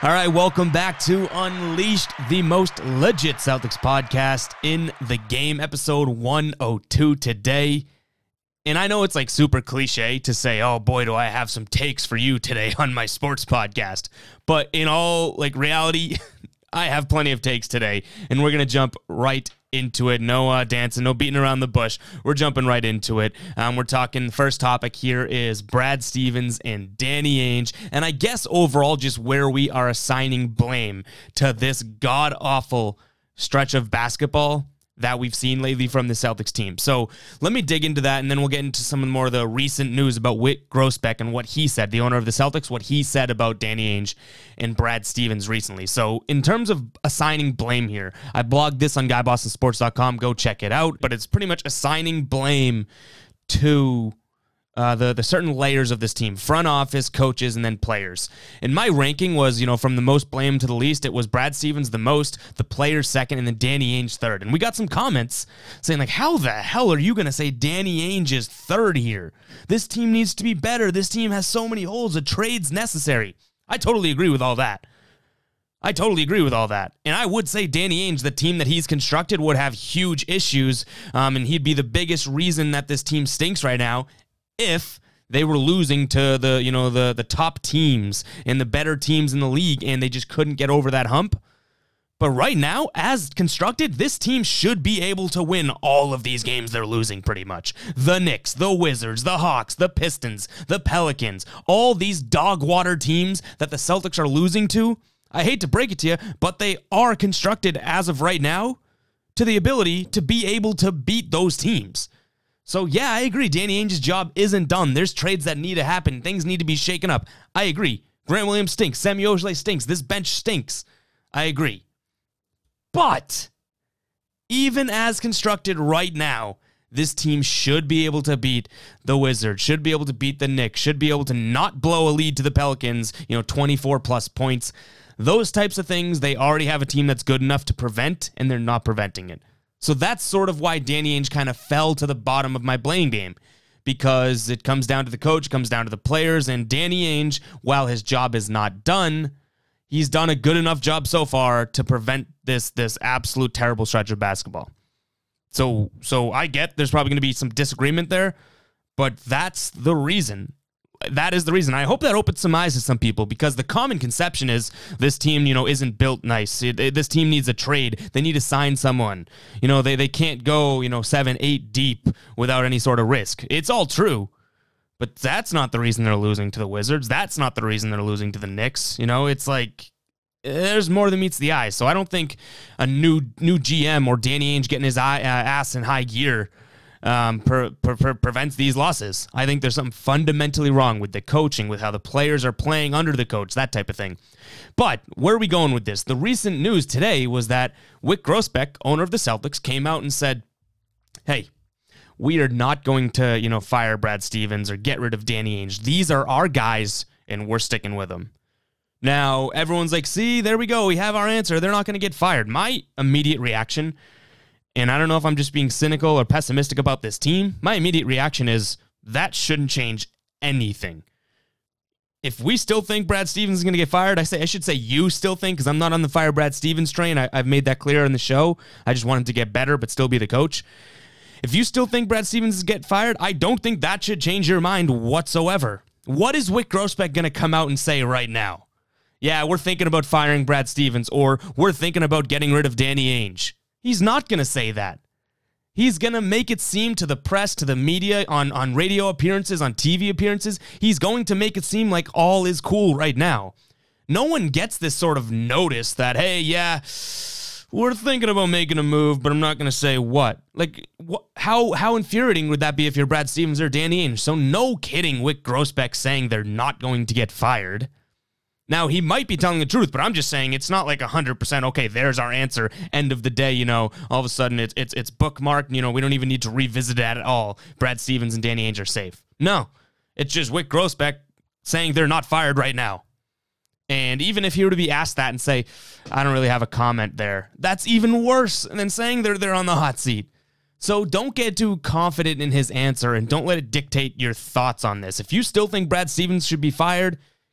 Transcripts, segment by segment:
All right, welcome back to Unleashed, the most legit Celtics podcast in the game, episode 102 today. And I know it's like super cliche to say, oh boy, do I have some takes for you today on my sports podcast. But in all reality, I have plenty of takes today, and we're going to jump right into it. No dancing, no beating around the bush. We're jumping right into it. We're talking, first topic here is Brad Stevens and Danny Ainge, and I guess overall just where we are assigning blame to this god-awful stretch of basketball that we've seen lately from the Celtics team. So let me dig into that, and then we'll get into some more of the recent news about Wyc Grousbeck and what he said, the owner of the Celtics, what he said about Danny Ainge and Brad Stevens recently. So in terms of assigning blame here, I blogged this on GuyBostonSports.com. Go check it out. But it's pretty much assigning blame to the certain layers of this team, front office, coaches, and then players. And my ranking was, from the most blame to the least, it was Brad Stevens the most, the players second, and then Danny Ainge third. And we got some comments saying, how the hell are you going to say Danny Ainge is third here? This team needs to be better. This team has so many holes. A trade's necessary. I totally agree with all that. And I would say Danny Ainge, the team that he's constructed, would have huge issues, and he'd be the biggest reason that this team stinks right now if they were losing to the top teams and the better teams in the league, and they just couldn't get over that hump. But right now, as constructed, this team should be able to win all of these games they're losing pretty much. The Knicks, the Wizards, the Hawks, the Pistons, the Pelicans, all these dog water teams that the Celtics are losing to, I hate to break it to you, but they are constructed as of right now to the ability to be able to beat those teams. So, yeah, I agree. Danny Ainge's job isn't done. There's trades that need to happen. Things need to be shaken up. I agree. Grant Williams stinks. Semi Ojeleye stinks. This bench stinks. I agree. But even as constructed right now, this team should be able to beat the Wizards, should be able to beat the Knicks, should be able to not blow a lead to the Pelicans, 24-plus points. Those types of things, they already have a team that's good enough to prevent, and they're not preventing it. So that's sort of why Danny Ainge kind of fell to the bottom of my blame game, because it comes down to the coach, comes down to the players, and Danny Ainge, while his job is not done, he's done a good enough job so far to prevent this absolute terrible stretch of basketball. So I get there's probably going to be some disagreement there, but that's the reason. That is the reason. I hope that opens some eyes to some people, because the common conception is this team, isn't built nice. This team needs a trade. They need to sign someone. They can't go, 7, 8 deep without any sort of risk. It's all true, but that's not the reason they're losing to the Wizards. That's not the reason they're losing to the Knicks. It's like there's more than meets the eye. So I don't think a new GM or Danny Ainge getting his ass in high gear prevents these losses. I think there's something fundamentally wrong with the coaching, with how the players are playing under the coach, that type of thing. But where are we going with this? The recent news today was that Wyc Grousbeck, owner of the Celtics, came out and said, hey, we are not going to, fire Brad Stevens or get rid of Danny Ainge. These are our guys, and we're sticking with them. Now, everyone's like, see, there we go. We have our answer. They're not going to get fired. My immediate reaction, and I don't know if I'm just being cynical or pessimistic about this team, my immediate reaction is that shouldn't change anything. If we still think Brad Stevens is going to get fired, I should say you still think, because I'm not on the fire Brad Stevens train. I've made that clear in the show. I just want him to get better but still be the coach. If you still think Brad Stevens is get fired, I don't think that should change your mind whatsoever. What is Wyc Grousbeck going to come out and say right now? Yeah, we're thinking about firing Brad Stevens, or we're thinking about getting rid of Danny Ainge. He's not going to say that. He's going to make it seem to the press, to the media, on radio appearances, on TV appearances, he's going to make it seem like all is cool right now. No one gets this sort of notice that, hey, yeah, we're thinking about making a move, but I'm not going to say what. How infuriating would that be if you're Brad Stevens or Danny Ainge? So no kidding Wyc Grousbeck saying they're not going to get fired. Now, he might be telling the truth, but I'm just saying it's not like 100%, okay, there's our answer, end of the day, all of a sudden it's bookmarked, we don't even need to revisit it at all. Brad Stevens and Danny Ainge are safe. No, it's just Wyc Grousbeck saying they're not fired right now. And even if he were to be asked that and say, I don't really have a comment there, that's even worse than saying they're on the hot seat. So don't get too confident in his answer and don't let it dictate your thoughts on this. If you still think Brad Stevens should be fired,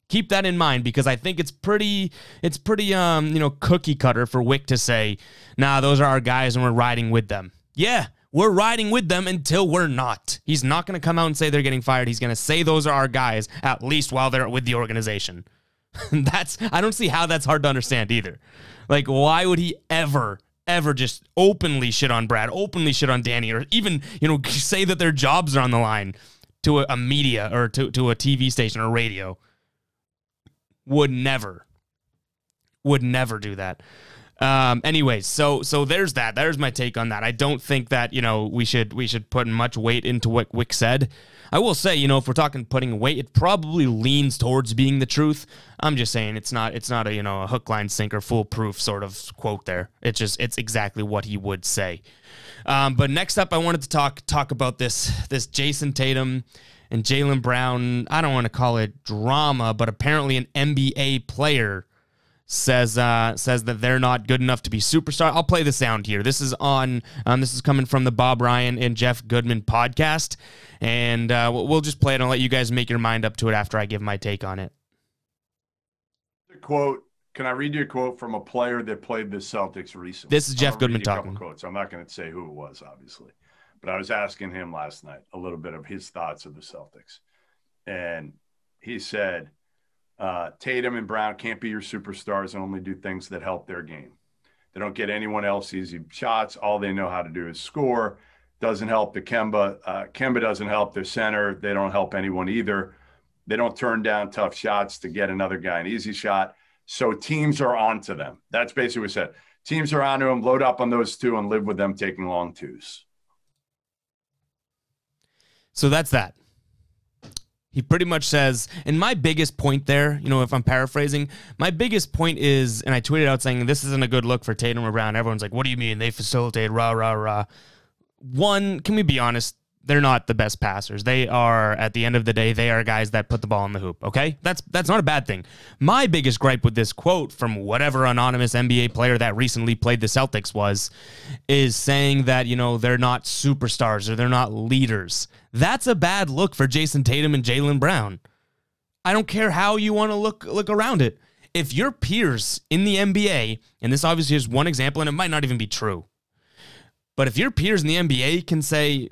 Keep that in mind, because I think it's pretty cookie cutter for Wyc to say, nah, those are our guys and we're riding with them. Yeah, we're riding with them until we're not. He's not going to come out and say they're getting fired. He's going to say those are our guys, at least while they're with the organization. I don't see how that's hard to understand either. Like, why would he ever just openly shit on Brad, openly shit on Danny, or even, say that their jobs are on the line to a media or to a TV station or radio? Would never do that. Anyways, so there's that. There's my take on that. I don't think that, we should put much weight into what Wyc said. I will say, if we're talking putting weight, it probably leans towards being the truth. I'm just saying it's not a hook, line, sinker, foolproof sort of quote there. It's exactly what he would say. But next up, I wanted to talk about this Jayson Tatum and Jaylen Brown. I don't want to call it drama, but apparently an NBA player says that they're not good enough to be superstar. I'll play the sound here. This is this is coming from the Bob Ryan and Jeff Goodman podcast, and we'll just play it and I'll let you guys make your mind up to it after I give my take on it. Quote. Can I read you a quote from a player that played the Celtics recently? This is Jeff Goodman talking. Quotes. I'm not going to say who it was, obviously, but I was asking him last night a little bit of his thoughts of the Celtics, and he said, Tatum and Brown can't be your superstars and only do things that help their game. They don't get anyone else easy shots. All they know how to do is score. Doesn't help the Kemba. Kemba doesn't help their center. They don't help anyone either. They don't turn down tough shots to get another guy an easy shot. So teams are onto them. That's basically what he said. Teams are onto them. Load up on those two and live with them taking long twos. So that's that. He pretty much says, and my biggest point there, if I'm paraphrasing, my biggest point is, and I tweeted out saying this isn't a good look for Tatum or Brown. Everyone's like, what do you mean? They facilitate, rah, rah, rah. One, can we be honest? They're not the best passers. They are, at the end of the day, they are guys that put the ball in the hoop, okay? That's not a bad thing. My biggest gripe with this quote from whatever anonymous NBA player that recently played the Celtics is saying that, they're not superstars or they're not leaders. That's a bad look for Jayson Tatum and Jaylen Brown. I don't care how you want to look around it. If your peers in the NBA, and this obviously is one example, and it might not even be true, but if your peers in the NBA can say,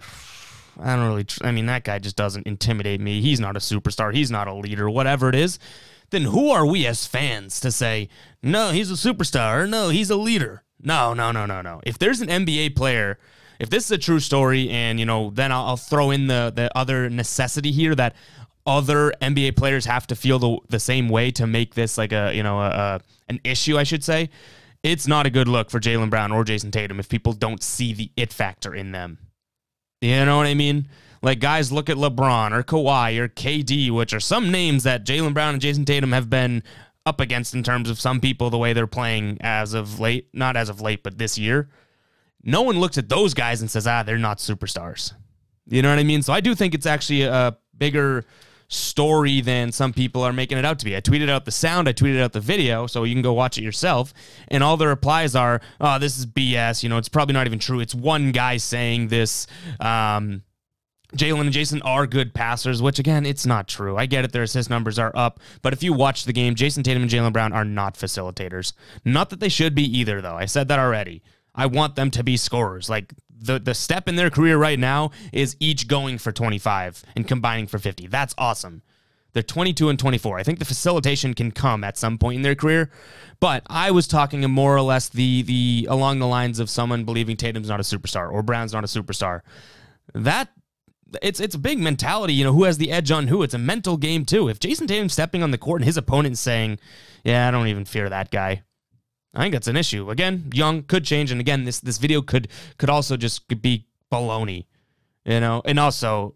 that guy just doesn't intimidate me. He's not a superstar. He's not a leader, whatever it is. Then who are we as fans to say, no, he's a superstar, or no, he's a leader? No. If there's an NBA player, if this is a true story, and, then I'll throw in the other necessity here that other NBA players have to feel the same way to make this like an issue, I should say. It's not a good look for Jaylen Brown or Jayson Tatum if people don't see the it factor in them. You know what I mean? Like, guys look at LeBron or Kawhi or KD, which are some names that Jaylen Brown and Jayson Tatum have been up against in terms of some people, the way they're playing as of late. Not as of late, but this year. No one looks at those guys and says, they're not superstars. You know what I mean? So I do think it's actually a bigger story than some people are making it out to be. I tweeted out the sound, I tweeted out the video, so you can go watch it yourself, and all the replies are, this is BS, it's probably not even true. It's one guy saying this, Jaylen and Jayson are good passers, which, again, it's not true. I get it, their assist numbers are up, but if you watch the game, Jayson Tatum and Jaylen Brown are not facilitators. Not that they should be either, though. I said that already. I want them to be scorers. Like, the step in their career right now is each going for 25 and combining for 50. That's awesome. They're 22 and 24. I think the facilitation can come at some point in their career, but I was talking more or less the along the lines of someone believing Tatum's not a superstar or Brown's not a superstar. That it's a big mentality, who has the edge on who. It's a mental game too. If Jayson Tatum's stepping on the court and his opponent's saying, "Yeah, I don't even fear that guy," I think that's an issue. Again, young, could change, and again, this video could also just be baloney, and also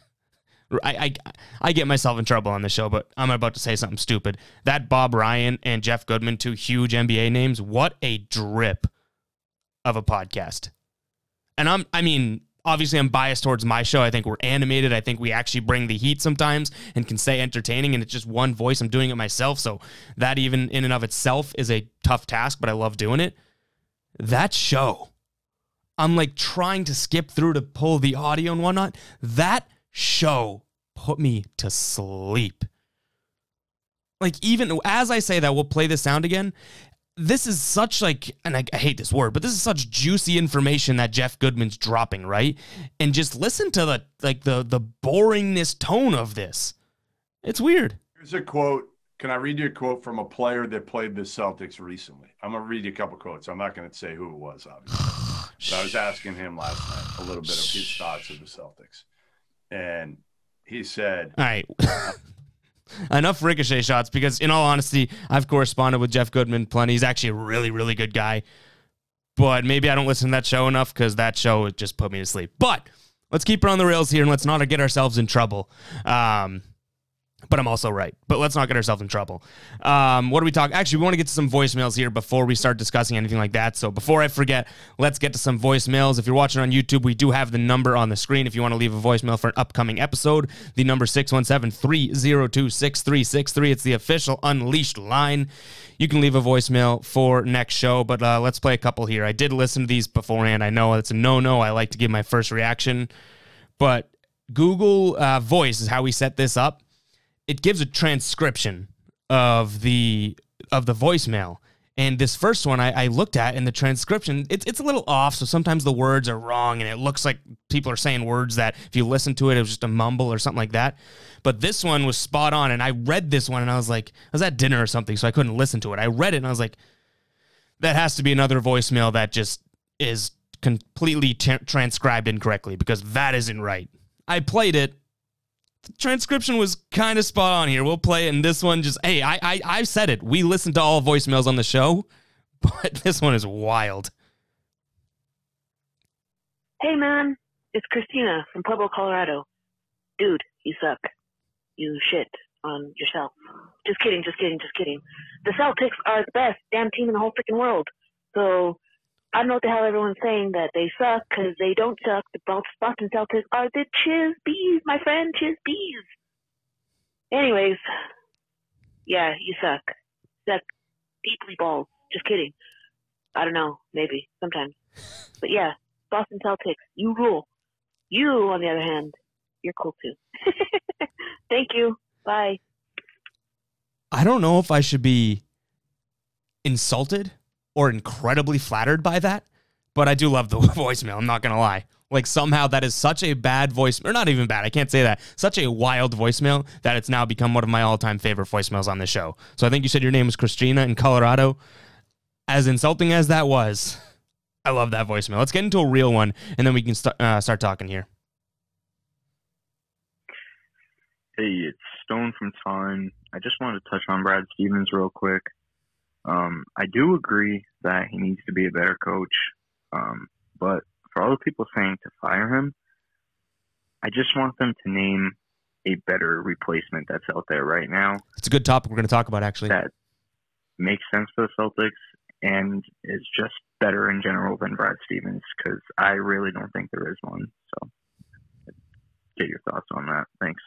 I get myself in trouble on the show, but I'm about to say something stupid. That Bob Ryan and Jeff Goodman, two huge NBA names, what a drip of a podcast. And obviously I'm biased towards my show. I think we're animated. I think we actually bring the heat sometimes and can stay entertaining, and it's just one voice. I'm doing it myself, so that even in and of itself is a tough task, but I love doing it. That show, I'm like trying to skip through to pull the audio and whatnot. That show put me to sleep. like, even as I say that, we'll play the sound again. This is such like, and I hate this word, but this is such juicy information that Jeff Goodman's dropping, right? And just listen to the boringness tone of this. It's weird. Here's a quote. Can I read you a quote from a player that played the Celtics recently? I'm going to read you a couple quotes. I'm not going to say who it was, obviously. But I was asking him last night a little bit of his thoughts of the Celtics. And he said... All right. Enough ricochet shots, because in all honesty, I've corresponded with Jeff Goodman plenty. He's actually a really, really good guy. But maybe I don't listen to that show enough, because that show just put me to sleep. But let's keep it on the rails here, and let's not get ourselves in trouble. But I'm also right. But let's not get ourselves in trouble. What do we talk? Actually, we want to get to some voicemails here before we start discussing anything like that. So before I forget, let's get to some voicemails. If you're watching on YouTube, we do have the number on the screen. If you want to leave a voicemail for an upcoming episode, the number 617-302-6363. It's the official Unleashed line. You can leave a voicemail for next show, but let's play a couple here. I did listen to these beforehand. I know it's a no-no. I like to give my first reaction. But Google Voice is how we set this up. It gives a transcription of the voicemail. And this first one I looked at in the transcription, it's a little off, so sometimes the words are wrong, and it looks like people are saying words that if you listen to it, it was just a mumble or something like that. But this one was spot on, and I read this one, and I was like, I was at dinner or something, so I couldn't listen to it. I read it, and I was like, that has to be another voicemail that just is completely transcribed incorrectly, because that isn't right. I played it. The transcription was kind of spot on here. We'll play it, and this one just, hey, I've said it. We listen to all voicemails on the show, but this one is wild. Hey, man, it's Christina from Pueblo, Colorado. Dude, you suck. You shit on yourself. Just kidding. The Celtics are the best damn team in the whole freaking world. So I don't know what the hell everyone's saying that they suck, because they don't suck. The Boston Celtics are the Chiz Bees, my friend, Chiz Bees. Anyways, yeah, you suck. Suck deeply balls. Just kidding. I don't know, maybe, sometimes. But yeah, Boston Celtics, you rule. You, on the other hand, you're cool too. Thank you. Bye. I don't know if I should be insulted or incredibly flattered by that, but I do love the voicemail, I'm not going to lie. Like, somehow that is such a bad voice, or not even bad, I can't say that, such a wild voicemail that it's now become one of my all-time favorite voicemails on this show. So I think you said your name was Christina in Colorado. As insulting as that was, I love that voicemail. Let's get into a real one, and then we can start talking here. Hey, it's Stone from Time. I just wanted to touch on Brad Stevens real quick. I do agree that he needs to be a better coach, but for all the people saying to fire him, I just want them to name a better replacement that's out there right now. It's a good topic we're going to talk about, actually. That makes sense for the Celtics and is just better in general than Brad Stevens, because I really don't think there is one. So get your thoughts on that. Thanks.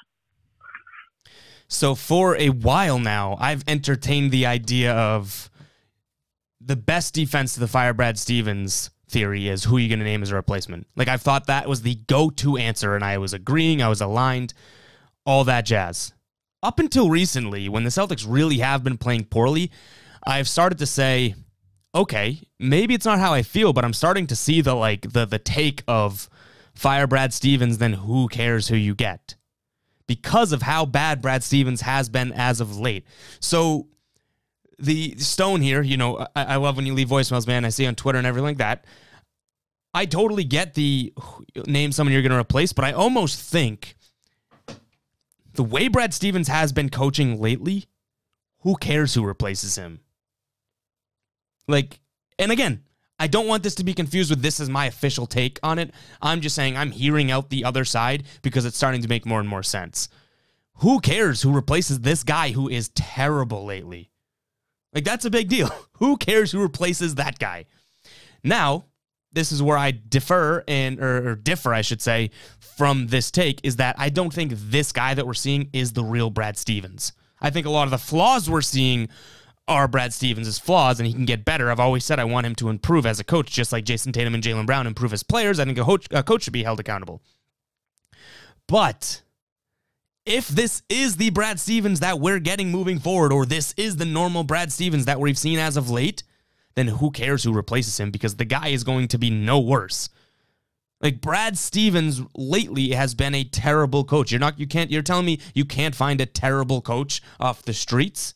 So for a while now, I've entertained the idea of the best defense to the fire Brad Stevens theory is who you're going to name as a replacement. Like, I've thought that was the go-to answer, and I was agreeing, I was aligned, all that jazz. Up until recently, when the Celtics really have been playing poorly, I've started to say, okay, maybe it's not how I feel, but I'm starting to see the take of fire Brad Stevens, then who cares who you get, because of how bad Brad Stevens has been as of late. So the Stone here, you know, I love when you leave voicemails, man. I see on Twitter and everything like that. I totally get the name someone you're going to replace, but I almost think the way Brad Stevens has been coaching lately, who cares who replaces him? Like, and again, I don't want this to be confused with this as my official take on it. I'm just saying I'm hearing out the other side because it's starting to make more and more sense. Who cares who replaces this guy who is terrible lately? Like, that's a big deal. Who cares who replaces that guy? Now, this is where I differ, I should say, from this take, is that I don't think this guy that we're seeing is the real Brad Stevens. I think a lot of the flaws we're seeing are Brad Stevens' flaws, and he can get better. I've always said I want him to improve as a coach, just like Jason Tatum and Jaylen Brown improve as players. I think a coach should be held accountable. But if this is the Brad Stevens that we're getting moving forward, or this is the normal Brad Stevens that we've seen as of late, then who cares who replaces him, because the guy is going to be no worse. Like, Brad Stevens lately has been a terrible coach. You're telling me you can't find a terrible coach off the streets?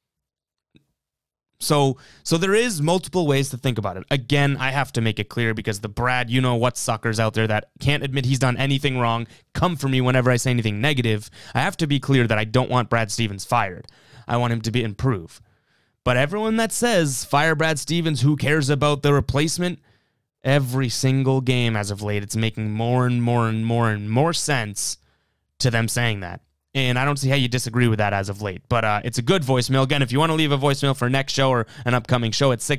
So there is multiple ways to think about it. Again, I have to make it clear, because the Brad, you know what, suckers out there that can't admit he's done anything wrong come for me whenever I say anything negative. I have to be clear that I don't want Brad Stevens fired. I want him to improve. But everyone that says fire Brad Stevens, who cares about the replacement? Every single game as of late, it's making more and more and more and more sense to them saying that. And I don't see how you disagree with that as of late. But it's a good voicemail. Again, if you want to leave a voicemail for next show or an upcoming show, it's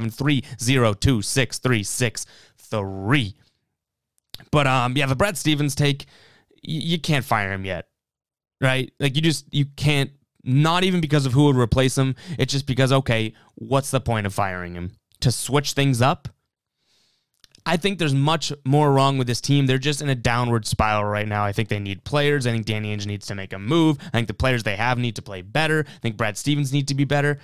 617-302-6363. But the Brad Stevens take, you can't fire him yet, right? Like, you can't, not even because of who would replace him. It's just because, okay, what's the point of firing him? To switch things up? I think there's much more wrong with this team. They're just in a downward spiral right now. I think they need players. I think Danny Ainge needs to make a move. I think the players they have need to play better. I think Brad Stevens needs to be better.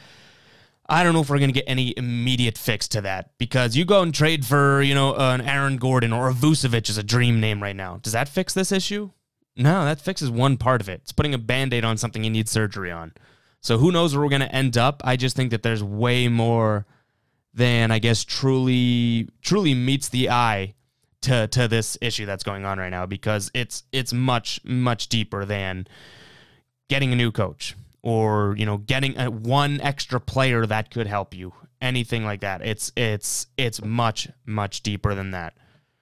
I don't know if we're going to get any immediate fix to that, because you go and trade for, an Aaron Gordon, or a Vucevic is a dream name right now. Does that fix this issue? No, that fixes one part of it. It's putting a Band-Aid on something you need surgery on. So who knows where we're going to end up? I just think that there's way more than, I guess, truly meets the eye to this issue that's going on right now, because it's much, much deeper than getting a new coach, or, getting one extra player that could help you, anything like that. It's much, much deeper than that.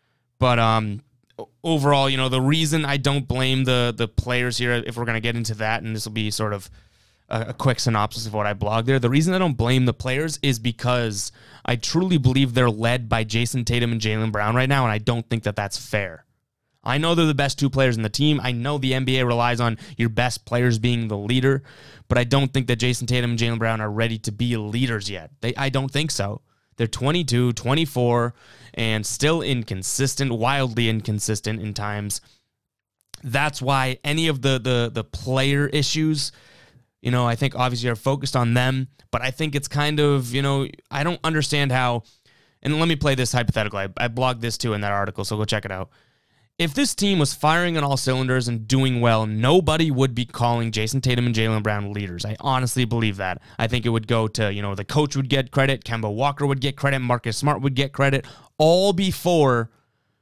But overall, the reason I don't blame the players here, if we're going to get into that, and this will be sort of a quick synopsis of what I blogged there. The reason I don't blame the players is because I truly believe they're led by Jason Tatum and Jaylen Brown right now, and I don't think that that's fair. I know they're the best two players in the team. I know the NBA relies on your best players being the leader, but I don't think that Jason Tatum and Jaylen Brown are ready to be leaders yet. I don't think so. They're 22, 24, and still inconsistent, wildly inconsistent in times. That's why any of the player issues, I think obviously are focused on them, but I think it's kind of, I don't understand how, and let me play this hypothetical. I blogged this too in that article, so go check it out. If this team was firing on all cylinders and doing well, nobody would be calling Jason Tatum and Jaylen Brown leaders. I honestly believe that. I think it would go to, the coach would get credit, Kemba Walker would get credit, Marcus Smart would get credit, all before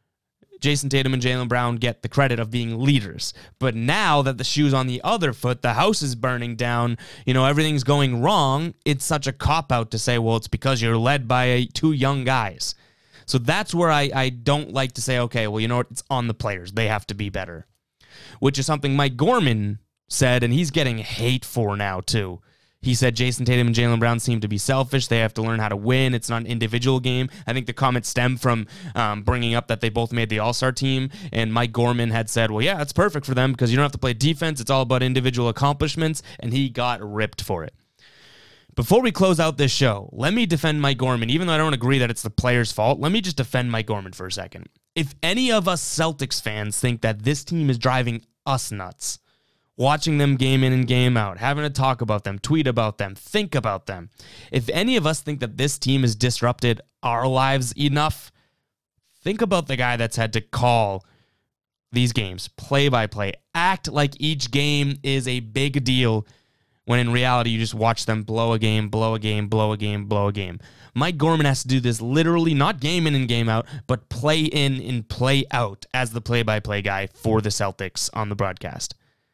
Jason Tatum and Jaylen Brown get the credit of being leaders. But now that the shoe's on the other foot, the house is burning down, everything's going wrong, it's such a cop-out to say, well, it's because you're led by two young guys. So that's where I don't like to say, okay, well, you know what, it's on the players. They have to be better. Which is something Mike Gorman said, and he's getting hate for now, too. He said Jason Tatum and Jaylen Brown seem to be selfish. They have to learn how to win. It's not an individual game. I think the comment stemmed from bringing up that they both made the All-Star team, and Mike Gorman had said, well, yeah, it's perfect for them because you don't have to play defense. It's all about individual accomplishments, and he got ripped for it. Before we close out this show, let me defend Mike Gorman. Even though I don't agree that it's the players' fault, let me just defend Mike Gorman for a second. If any of us Celtics fans think that this team is driving us nuts, watching them game in and game out, having to talk about them, tweet about them, think about them. If any of us think that this team has disrupted our lives enough, think about the guy that's had to call these games play by play, act like each game is a big deal, when in reality you just watch them blow a game, blow a game, blow a game, blow a game. Mike Gorman has to do this literally, not game in and game out, but play in and play out as the play-by-play guy for the Celtics on the broadcast.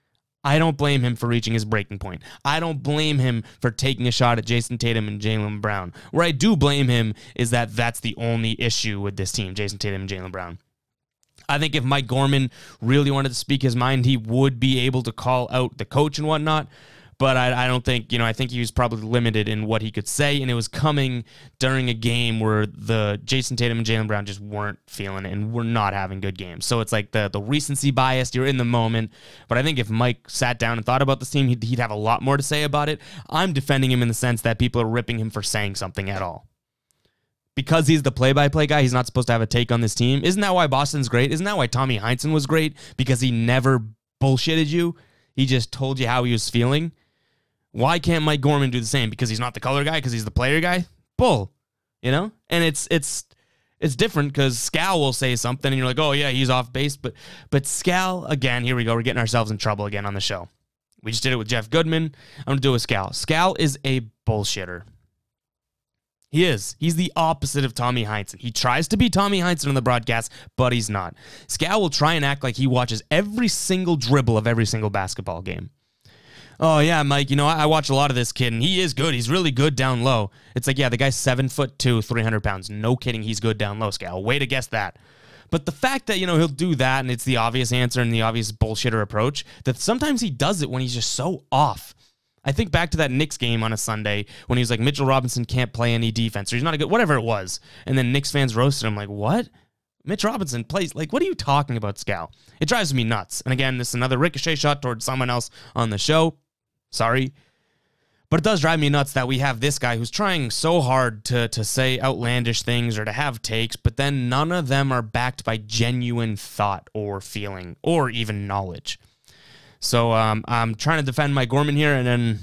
I don't blame him for reaching his breaking point. I don't blame him for taking a shot at Jason Tatum and Jaylen Brown. Where I do blame him is that that's the only issue with this team, Jason Tatum and Jaylen Brown. I think if Mike Gorman really wanted to speak his mind, he would be able to call out the coach and whatnot. But I don't think, I think he was probably limited in what he could say, and it was coming during a game where the Jason Tatum and Jaylen Brown just weren't feeling it and were not having good games. So it's like the recency bias, you're in the moment. But I think if Mike sat down and thought about this team, he'd have a lot more to say about it. I'm defending him in the sense that people are ripping him for saying something at all. Because he's the play-by-play guy, he's not supposed to have a take on this team. Isn't that why Boston's great? Isn't that why Tommy Heinsohn was great? Because he never bullshitted you? He just told you how he was feeling. Why can't Mike Gorman do the same? Because he's not the color guy? Because he's the player guy? Bull. You know? And it's different because Scal will say something and you're like, oh, yeah, he's off base. But Scal, again, here we go. We're getting ourselves in trouble again on the show. We just did it with Jeff Goodman. I'm going to do it with Scal. Scal is a bullshitter. He is. He's the opposite of Tommy Heinsohn. He tries to be Tommy Heinsohn on the broadcast, but he's not. Scal will try and act like he watches every single dribble of every single basketball game. Oh, yeah, Mike, you know, I watch a lot of this kid, and he is good. He's really good down low. It's like, yeah, the guy's 7'2", 300 pounds. No kidding, he's good down low, Scal. Way to guess that. But the fact that, you know, he'll do that, and it's the obvious answer and the obvious bullshitter approach, that sometimes he does it when he's just so off. I think back to that Knicks game on a Sunday when he was like, Mitchell Robinson can't play any defense, or he's not a good, whatever it was. And then Knicks fans roasted him like, what? Mitch Robinson plays, like, what are you talking about, Scal? It drives me nuts. And again, this is another ricochet shot towards someone else on the show. Sorry. But it does drive me nuts that we have this guy who's trying so hard to say outlandish things or to have takes, but then none of them are backed by genuine thought or feeling or even knowledge. So I'm trying to defend Mike Gorman here, and then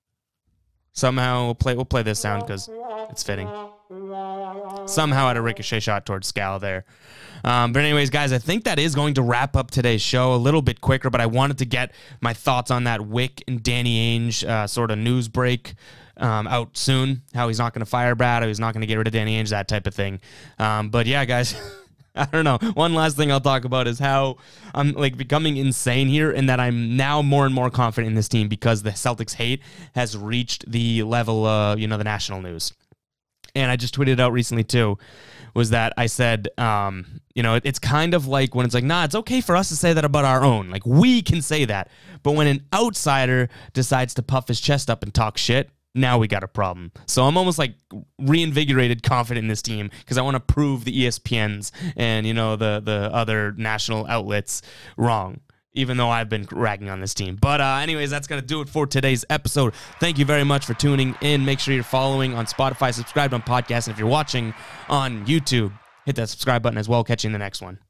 somehow we'll play this sound because it's fitting. Somehow had a ricochet shot towards Scal there. But anyways, guys, I think that is going to wrap up today's show a little bit quicker, but I wanted to get my thoughts on that Wick and Danny Ainge sort of news break out soon, how he's not going to fire Brad, how he's not going to get rid of Danny Ainge, that type of thing. But yeah, guys, I don't know. One last thing I'll talk about is how I'm like becoming insane here, and that I'm now more and more confident in this team because the Celtics hate has reached the level of, the national news. And I just tweeted out recently too, was that I said, it's kind of like when it's like, nah, it's okay for us to say that about our own. Like, we can say that. But when an outsider decides to puff his chest up and talk shit, now we got a problem. So I'm almost like reinvigorated, confident in this team because I want to prove the ESPNs and, the other national outlets wrong, even though I've been ragging on this team. But anyways, that's going to do it for today's episode. Thank you very much for tuning in. Make sure you're following on Spotify, subscribed on podcasts, and if you're watching on YouTube, hit that subscribe button as well. Catch you in the next one.